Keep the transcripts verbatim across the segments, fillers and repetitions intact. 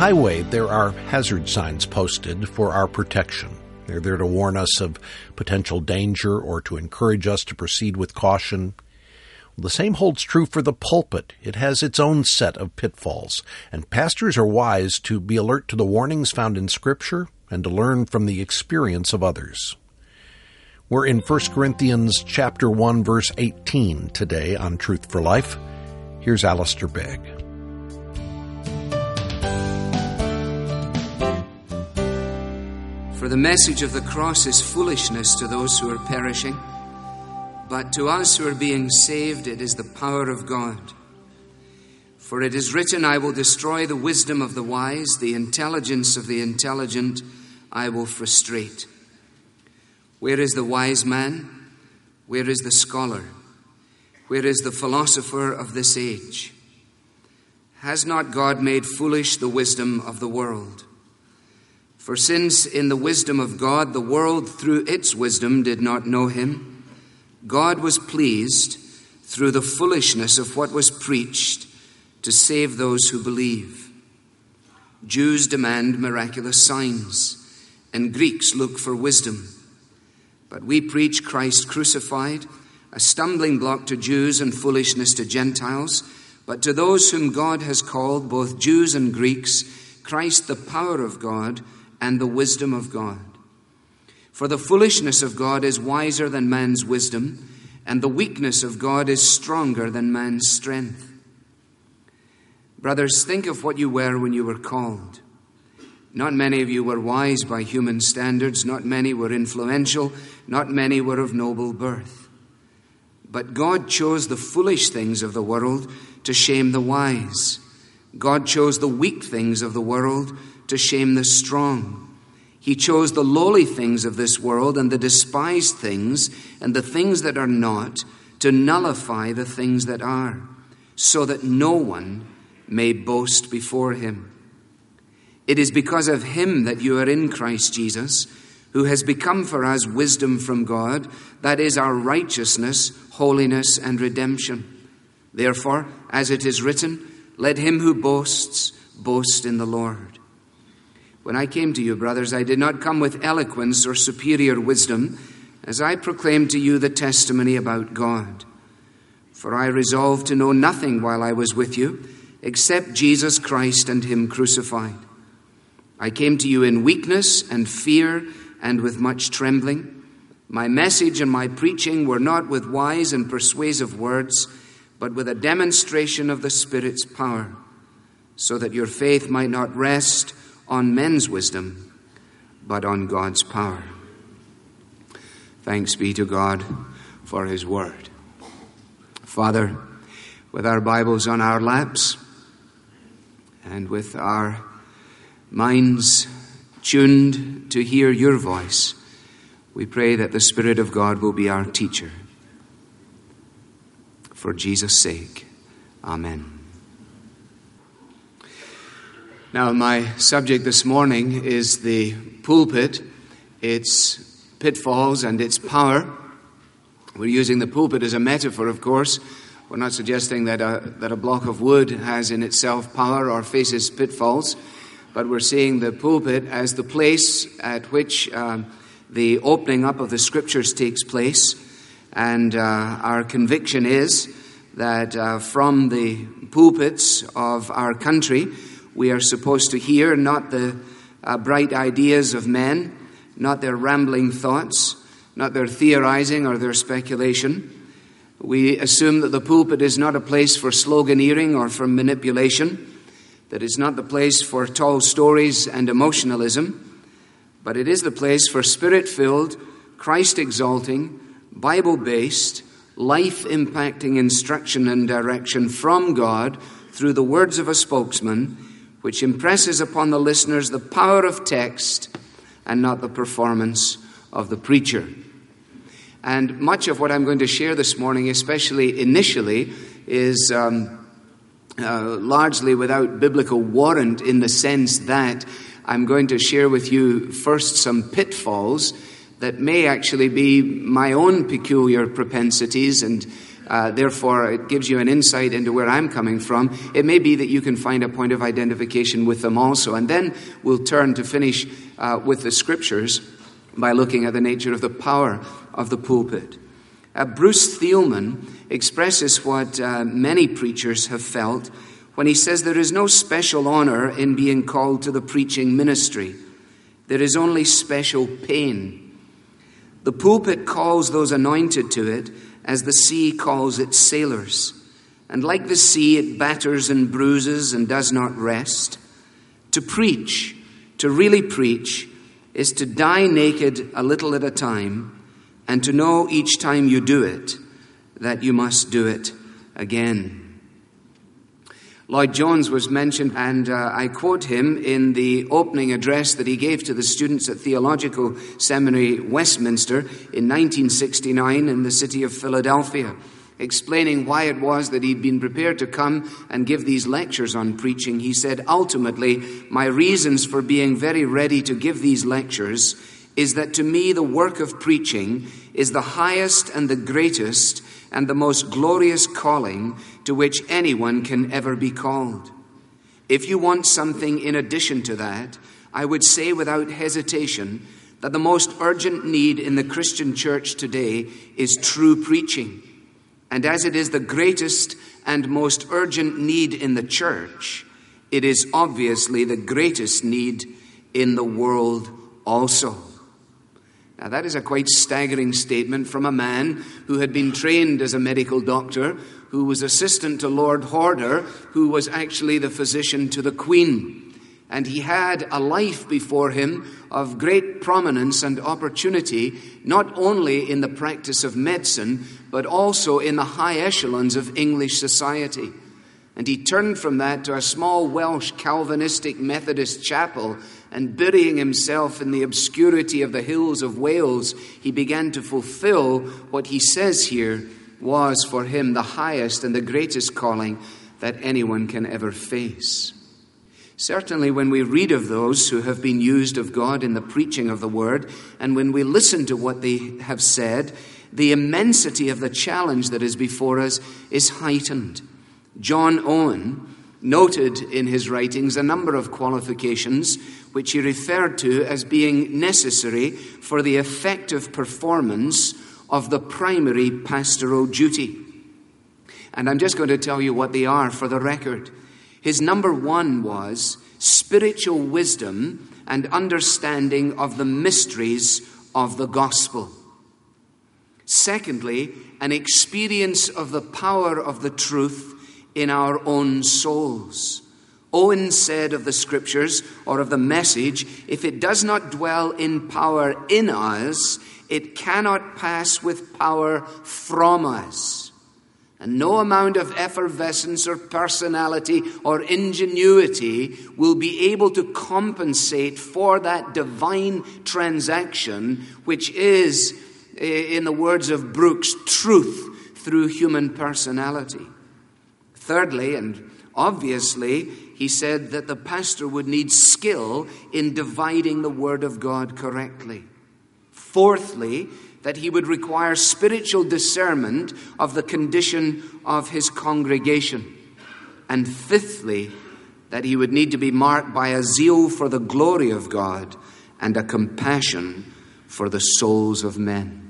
highway, there are hazard signs posted for our protection. They're there to warn us of potential danger or to encourage us to proceed with caution. The same holds true for the pulpit. It has its own set of pitfalls, and pastors are wise to be alert to the warnings found in Scripture and to learn from the experience of others. We're in First Corinthians chapter one, verse eighteen today on Truth for Life. Here's Alistair Begg. For the message of the cross is foolishness to those who are perishing, but to us who are being saved it is the power of God. For it is written, I will destroy the wisdom of the wise, the intelligence of the intelligent I will frustrate. Where is the wise man? Where is the scholar? Where is the philosopher of this age? Has not God made foolish the wisdom of the world? For since in the wisdom of God the world through its wisdom did not know him, God was pleased through the foolishness of what was preached to save those who believe. Jews demand miraculous signs, and Greeks look for wisdom. But we preach Christ crucified, a stumbling block to Jews and foolishness to Gentiles. But to those whom God has called, both Jews and Greeks, Christ the power of God and the wisdom of God. For the foolishness of God is wiser than man's wisdom, and the weakness of God is stronger than man's strength. Brothers, think of what you were when you were called. Not many of you were wise by human standards, not many were influential, not many were of noble birth. But God chose the foolish things of the world to shame the wise. God chose the weak things of the world to shame the strong. He chose the lowly things of this world and the despised things and the things that are not to nullify the things that are, so that no one may boast before him. It is because of him that you are in Christ Jesus, who has become for us wisdom from God, that is our righteousness, holiness, and redemption. Therefore, as it is written, let him who boasts, boast in the Lord. When I came to you, brothers, I did not come with eloquence or superior wisdom, as I proclaimed to you the testimony about God. For I resolved to know nothing while I was with you, except Jesus Christ and him crucified. I came to you in weakness and fear and with much trembling. My message and my preaching were not with wise and persuasive words, but with a demonstration of the Spirit's power, so that your faith might not rest on men's wisdom, but on God's power. Thanks be to God for his word. Father, with our Bibles on our laps and with our minds tuned to hear your voice, we pray that the Spirit of God will be our teacher. For Jesus' sake, amen. Now, my subject this morning is the pulpit, its pitfalls and its power. We're using the pulpit as a metaphor, of course. We're not suggesting that a, that a block of wood has in itself power or faces pitfalls, but we're seeing the pulpit as the place at which uh, the opening up of the Scriptures takes place. And uh, our conviction is that uh, from the pulpits of our country, we are supposed to hear not the uh, bright ideas of men, not their rambling thoughts, not their theorizing or their speculation. We assume that the pulpit is not a place for sloganeering or for manipulation, that it's not the place for tall stories and emotionalism, but it is the place for Spirit-filled, Christ-exalting, Bible-based, life-impacting instruction and direction from God through the words of a spokesman, which impresses upon the listeners the power of text and not the performance of the preacher. And much of what I'm going to share this morning, especially initially, is um, uh, largely without biblical warrant, in the sense that I'm going to share with you first some pitfalls that may actually be my own peculiar propensities and uh, therefore it gives you an insight into where I'm coming from. It may be that you can find a point of identification with them also. And then we'll turn to finish uh, with the Scriptures by looking at the nature of the power of the pulpit. Uh, Bruce Thielman expresses what uh, many preachers have felt when he says there is no special honor in being called to the preaching ministry. There is only special pain. The pulpit calls those anointed to it as the sea calls its sailors. And like the sea, it batters and bruises and does not rest. To preach, to really preach, is to die naked a little at a time, and to know each time you do it that you must do it again. Lloyd Jones was mentioned, and uh, I quote him in the opening address that he gave to the students at Theological Seminary, Westminster, in nineteen sixty-nine in the city of Philadelphia, explaining why it was that he'd been prepared to come and give these lectures on preaching. He said, "Ultimately, my reasons for being very ready to give these lectures is that to me the work of preaching is the highest and the greatest and the most glorious calling to which anyone can ever be called. If you want something in addition to that, I would say without hesitation that the most urgent need in the Christian church today is true preaching. And as it is the greatest and most urgent need in the church, it is obviously the greatest need in the world also." Now, that is a quite staggering statement from a man who had been trained as a medical doctor, who was assistant to Lord Horder, who was actually the physician to the Queen. And he had a life before him of great prominence and opportunity, not only in the practice of medicine, but also in the high echelons of English society. And he turned from that to a small Welsh Calvinistic Methodist chapel, and burying himself in the obscurity of the hills of Wales, he began to fulfill what he says here was for him the highest and the greatest calling that anyone can ever face. Certainly when we read of those who have been used of God in the preaching of the word, and when we listen to what they have said, the immensity of the challenge that is before us is heightened. John Owen noted in his writings a number of qualifications which he referred to as being necessary for the effective performance of the primary pastoral duty. And I'm just going to tell you what they are for the record. His number one was spiritual wisdom and understanding of the mysteries of the gospel. Secondly, an experience of the power of the truth in our own souls. Owen said of the Scriptures, or of the message, if it does not dwell in power in us, it cannot pass with power from us. And no amount of effervescence or personality or ingenuity will be able to compensate for that divine transaction, which is, in the words of Brooks, truth through human personality. Thirdly, and obviously, he said that the pastor would need skill in dividing the word of God correctly. Fourthly, that he would require spiritual discernment of the condition of his congregation. And fifthly, that he would need to be marked by a zeal for the glory of God and a compassion for the souls of men.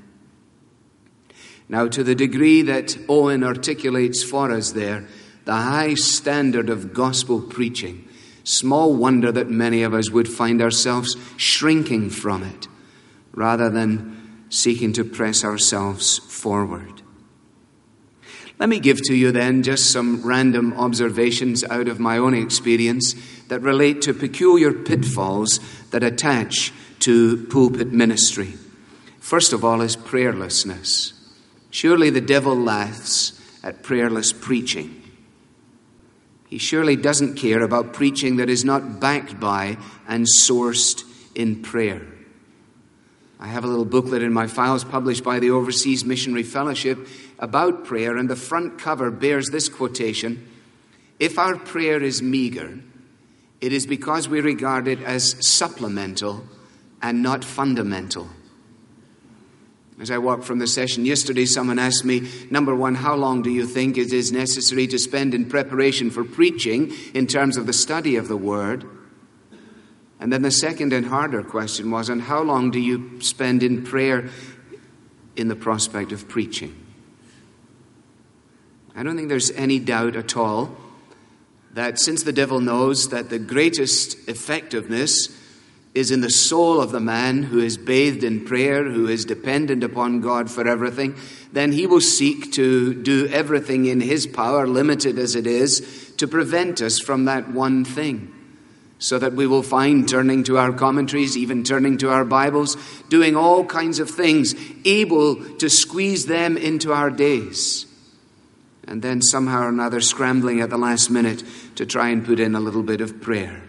Now, to the degree that Owen articulates for us there the high standard of gospel preaching, small wonder that many of us would find ourselves shrinking from it rather than seeking to press ourselves forward. Let me give to you then just some random observations out of my own experience that relate to peculiar pitfalls that attach to pulpit ministry. First of all is prayerlessness. Surely the devil laughs at prayerless preaching. He surely doesn't care about preaching that is not backed by and sourced in prayer. I have a little booklet in my files published by the Overseas Missionary Fellowship about prayer, and the front cover bears this quotation: "If our prayer is meager, it is because we regard it as supplemental and not fundamental." As I walked from the session yesterday, someone asked me, number one, how long do you think it is necessary to spend in preparation for preaching in terms of the study of the Word? And then the second and harder question was, and how long do you spend in prayer in the prospect of preaching? I don't think there's any doubt at all that since the devil knows that the greatest effectiveness is in the soul of the man who is bathed in prayer, who is dependent upon God for everything, then he will seek to do everything in his power, limited as it is, to prevent us from that one thing. So that we will find turning to our commentaries, even turning to our Bibles, doing all kinds of things, able to squeeze them into our days. And then somehow or another scrambling at the last minute to try and put in a little bit of prayer.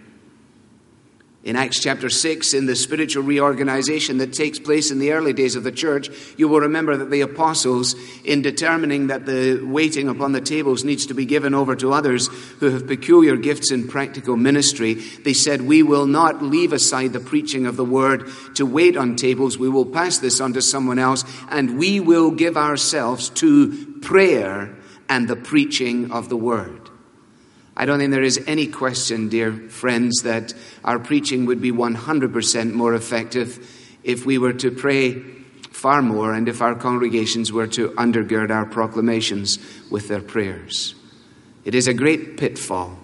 In Acts chapter six, in the spiritual reorganization that takes place in the early days of the church, you will remember that the apostles, in determining that the waiting upon the tables needs to be given over to others who have peculiar gifts in practical ministry, they said, we will not leave aside the preaching of the word to wait on tables. We will pass this on to someone else, and we will give ourselves to prayer and the preaching of the word. I don't think there is any question, dear friends, that our preaching would be one hundred percent more effective if we were to pray far more and if our congregations were to undergird our proclamations with their prayers. It is a great pitfall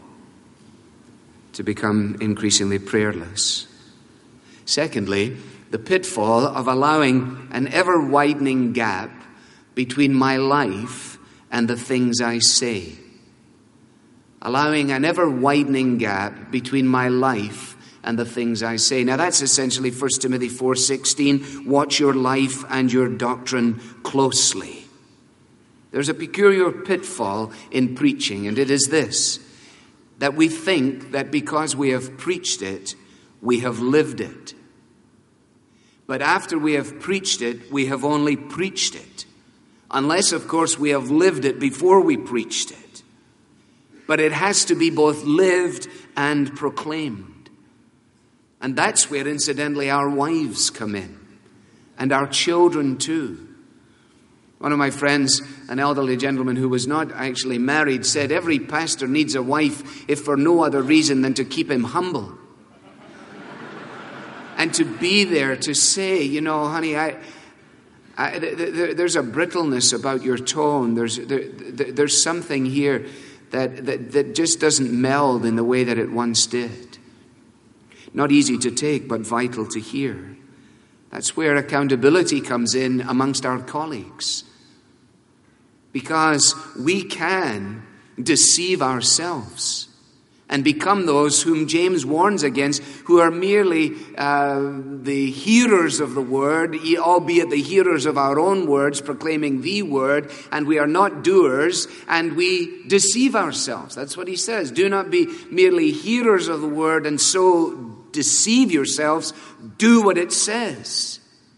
to become increasingly prayerless. Secondly, the pitfall of allowing an ever-widening gap between my life and the things I say. Allowing an ever-widening gap between my life and the things I say. Now that's essentially First Timothy four sixteen. Watch your life and your doctrine closely. There's a peculiar pitfall in preaching, and it is this, that we think that because we have preached it, we have lived it. But after we have preached it, we have only preached it. Unless, of course, we have lived it before we preached it. But it has to be both lived and proclaimed. And that's where, incidentally, our wives come in. And our children too. One of my friends, an elderly gentleman who was not actually married, said every pastor needs a wife if for no other reason than to keep him humble. And to be there to say, you know, honey, I... I there, there's a brittleness about your tone. There's, there, there's something here That, that that just doesn't meld in the way that it once did. Not easy to take, but vital to hear. That's where accountability comes in amongst our colleagues. Because we can deceive ourselves and become those whom James warns against, who are merely uh, the hearers of the word, albeit the hearers of our own words, proclaiming the word, and we are not doers, and we deceive ourselves. That's what he says. Do not be merely hearers of the word and so deceive yourselves. Do what it says.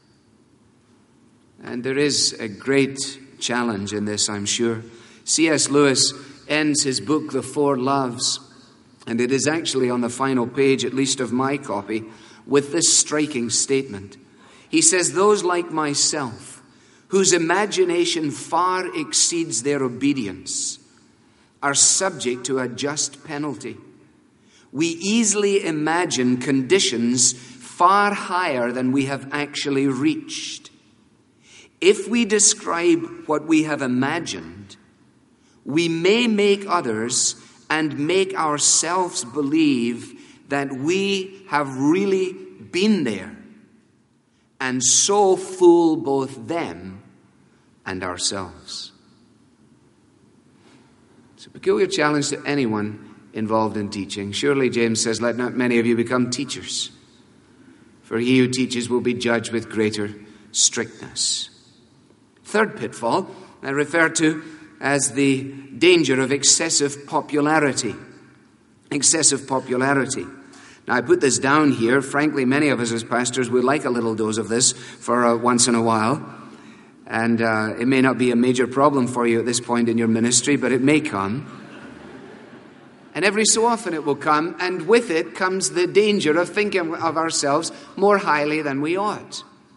And there is a great challenge in this, I'm sure. C S Lewis ends his book, The Four Loves, and it is actually on the final page, at least of my copy, with this striking statement. He says, those like myself, whose imagination far exceeds their obedience, are subject to a just penalty. We easily imagine conditions far higher than we have actually reached. If we describe what we have imagined, we may make others and make ourselves believe that we have really been there, and so fool both them and ourselves. It's a peculiar challenge to anyone involved in teaching. Surely James says, let not many of you become teachers, for he who teaches will be judged with greater strictness. Third pitfall I refer to as the danger of excessive popularity. Excessive popularity. Now, I put this down here. Frankly, many of us as pastors would like a little dose of this for uh, once in a while. And uh, it may not be a major problem for you at this point in your ministry, but it may come. And every so often it will come, and with it comes the danger of thinking of ourselves more highly than we ought.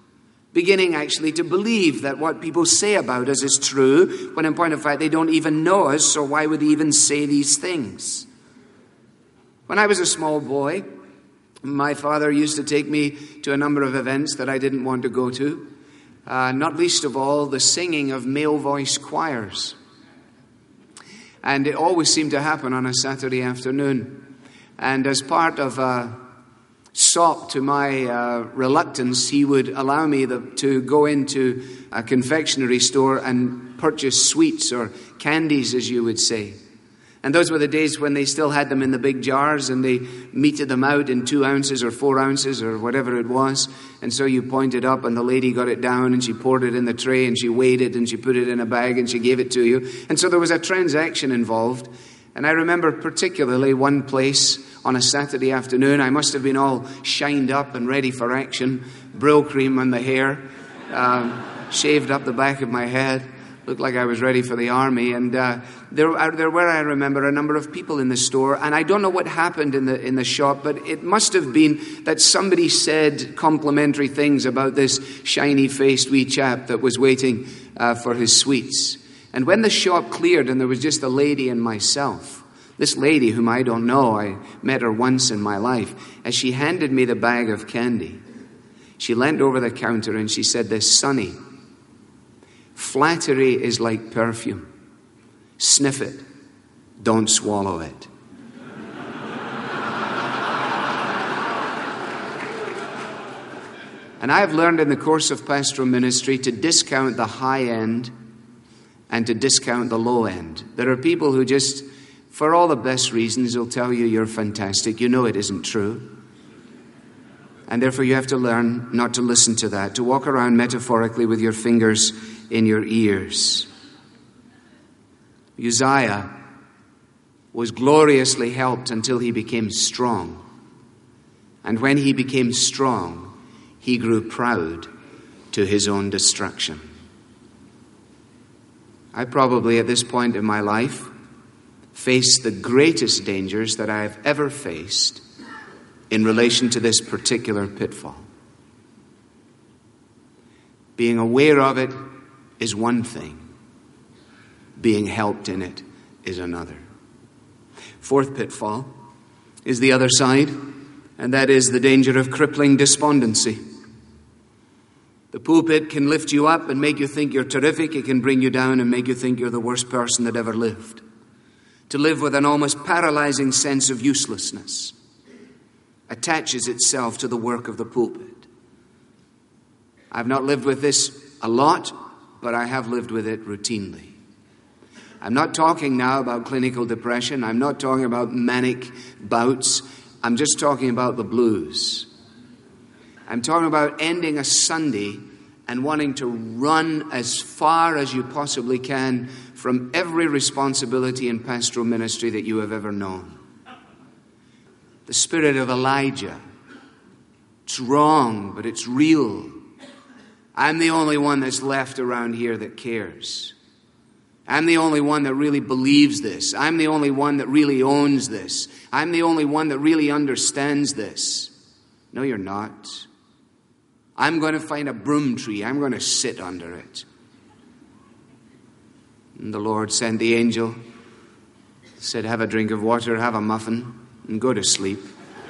beginning actually to believe that what people say about us is true, when in point of fact they don't even know us, so why would they even say these things? When I was a small boy, my father used to take me to a number of events that I didn't want to go to, uh, not least of all the singing of male voice choirs. And it always seemed to happen on a Saturday afternoon. And as part of a sop to my uh, reluctance, he would allow me the, to go into a confectionery store and purchase sweets or candies, as you would say. And those were the days when they still had them in the big jars and they meted them out in two ounces or four ounces or whatever it was. And so you pointed up and the lady got it down and she poured it in the tray and she weighed it and she put it in a bag and she gave it to you. And so there was a transaction involved. And I remember particularly one place on a Saturday afternoon. I must have been all shined up and ready for action. Brill cream on the hair, um, shaved up the back of my head. Looked like I was ready for the army. And uh, there, there were, I remember, a number of people in the store. And I don't know what happened in the in the shop, but it must have been that somebody said complimentary things about this shiny-faced wee chap that was waiting uh, for his sweets. And when the shop cleared and there was just a lady and myself, this lady whom I don't know, I met her once in my life, as she handed me the bag of candy, she leant over the counter and she said this, "Sonny, flattery is like perfume. Sniff it, don't swallow it." And I have learned in the course of pastoral ministry to discount the high end and to discount the low end. There are people who just, for all the best reasons, will tell you you're fantastic. You know it isn't true. And therefore you have to learn not to listen to that, to walk around metaphorically with your fingers in your ears. Uzziah was gloriously helped until he became strong. And when he became strong, he grew proud to his own destruction. I probably, at this point in my life, face the greatest dangers that I have ever faced in relation to this particular pitfall. Being aware of it is one thing. Being helped in it is another. Fourth pitfall is the other side, and that is the danger of crippling despondency. The pulpit can lift you up and make you think you're terrific. It can bring you down and make you think you're the worst person that ever lived. To live with an almost paralyzing sense of uselessness attaches itself to the work of the pulpit. I've not lived with this a lot, but I have lived with it routinely. I'm not talking now about clinical depression. I'm not talking about manic bouts. I'm just talking about the blues. I'm talking about ending a Sunday and wanting to run as far as you possibly can from every responsibility in pastoral ministry that you have ever known. The spirit of Elijah. It's wrong, but it's real. I'm the only one that's left around here that cares. I'm the only one that really believes this. I'm the only one that really owns this. I'm the only one that really understands this. No, you're not. I'm going to find a broom tree. I'm going to sit under it. And the Lord sent the angel, said, "Have a drink of water, have a muffin, and go to sleep."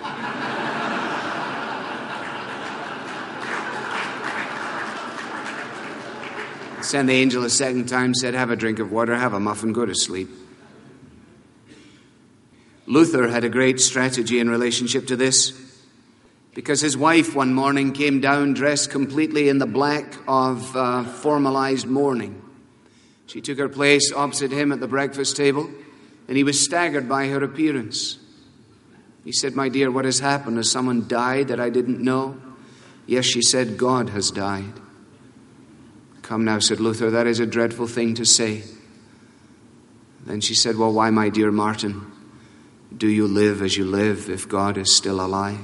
Sent the angel a second time, said, "Have a drink of water, have a muffin, go to sleep." Luther had a great strategy in relationship to this, because his wife one morning came down dressed completely in the black of uh, formalized mourning. She took her place opposite him at the breakfast table, and he was staggered by her appearance. He said, "My dear, what has happened? Has someone died that I didn't know?" "Yes," she said, "God has died." "Come now," said Luther, "that is a dreadful thing to say." Then she said, "Well, why, my dear Martin, do you live as you live if God is still alive?"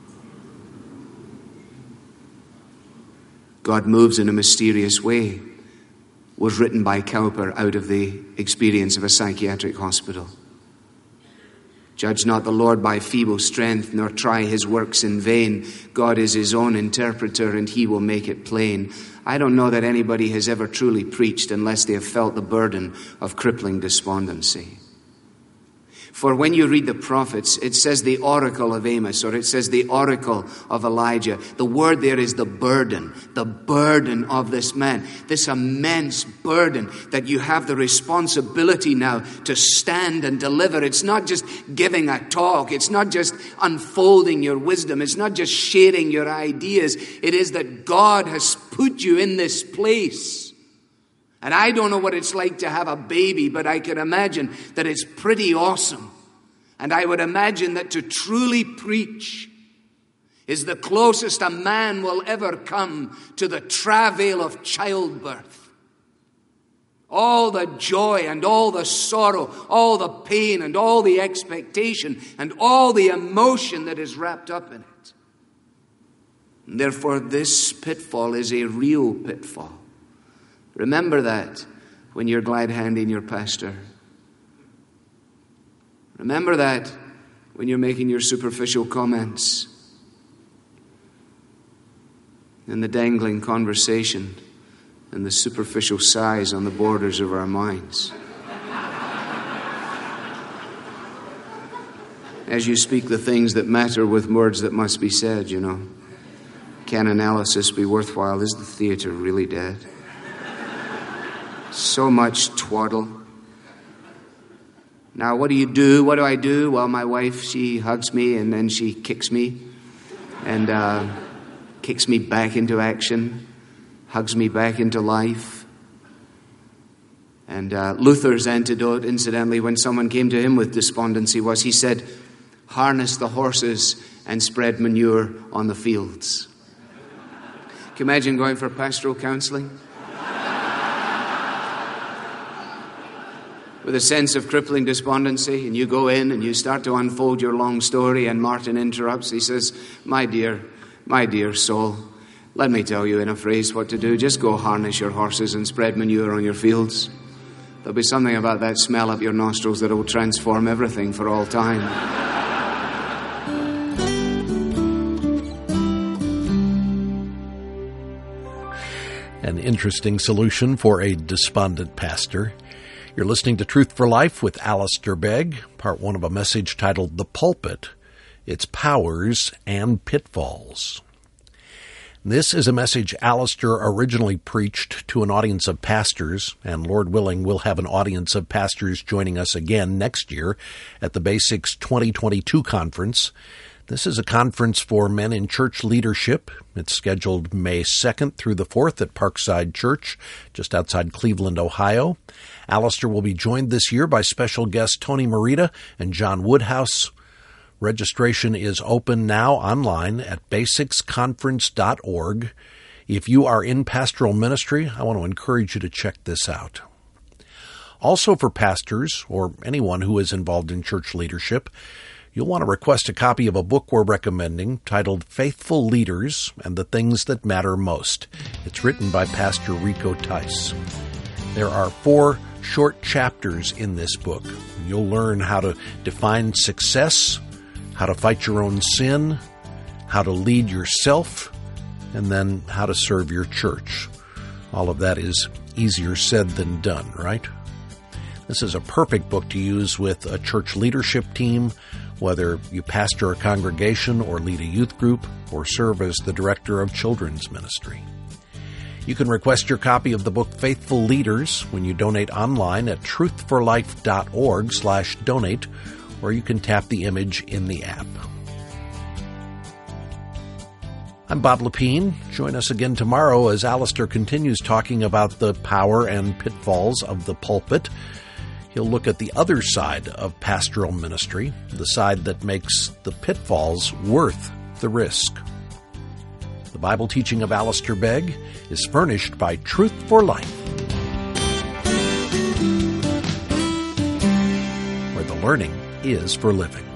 God moves in a mysterious way was written by Cowper out of the experience of a psychiatric hospital. Judge not the Lord by feeble strength, nor try his works in vain. God is his own interpreter, and he will make it plain. I don't know that anybody has ever truly preached unless they have felt the burden of crippling despondency. For when you read the prophets, it says the oracle of Amos, or it says the oracle of Elijah. The word there is the burden, the burden of this man, this immense burden that you have the responsibility now to stand and deliver. It's not just giving a talk. It's not just unfolding your wisdom. It's not just sharing your ideas. It is that God has put you in this place. And I don't know what it's like to have a baby, but I can imagine that it's pretty awesome. And I would imagine that to truly preach is the closest a man will ever come to the travail of childbirth. All the joy and all the sorrow, all the pain and all the expectation and all the emotion that is wrapped up in it. And therefore, this pitfall is a real pitfall. Remember that when you're glad-handing your pastor. Remember that when you're making your superficial comments and the dangling conversation and the superficial sighs on the borders of our minds. As you speak the things that matter with words that must be said, you know. Can analysis be worthwhile? Is the theater really dead? So much twaddle. Now, what do you do? What do I do? Well, my wife, she hugs me and then she kicks me and uh, kicks me back into action, hugs me back into life. And uh, Luther's antidote, incidentally, when someone came to him with despondency was, he said, harness the horses and spread manure on the fields. Can you imagine going for pastoral counseling? With a sense of crippling despondency, and you go in and you start to unfold your long story, and Martin interrupts. He says, my dear, my dear soul, let me tell you in a phrase what to do. Just go harness your horses and spread manure on your fields. There'll be something about that smell up your nostrils that will transform everything for all time. An interesting solution for a despondent pastor. You're listening to Truth for Life with Alistair Begg, part one of a message titled The Pulpit, Its Powers and Pitfalls. This is a message Alistair originally preached to an audience of pastors, and Lord willing, we'll have an audience of pastors joining us again next year at the Basics twenty twenty-two conference. This is a conference for men in church leadership. It's scheduled May second through the fourth at Parkside Church, just outside Cleveland, Ohio. Alistair will be joined this year by special guests Tony Merida and John Woodhouse. Registration is open now online at basics conference dot org. If you are in pastoral ministry, I want to encourage you to check this out. Also for pastors or anyone who is involved in church leadership, you'll want to request a copy of a book we're recommending titled Faithful Leaders and the Things That Matter Most. It's written by Pastor Rico Tice. There are four short chapters in this book. You'll learn how to define success, how to fight your own sin, how to lead yourself, and then how to serve your church. All of that is easier said than done, right? This is a perfect book to use with a church leadership team, whether you pastor a congregation or lead a youth group or serve as the director of children's ministry. You can request your copy of the book Faithful Leaders when you donate online at truth for life dot org slash donate, or you can tap the image in the app. I'm Bob Lepine. Join us again tomorrow as Alistair continues talking about the power and pitfalls of the pulpit. He'll look at the other side of pastoral ministry, the side that makes the pitfalls worth the risk. The Bible teaching of Alistair Begg is furnished by Truth for Life, where the learning is for living.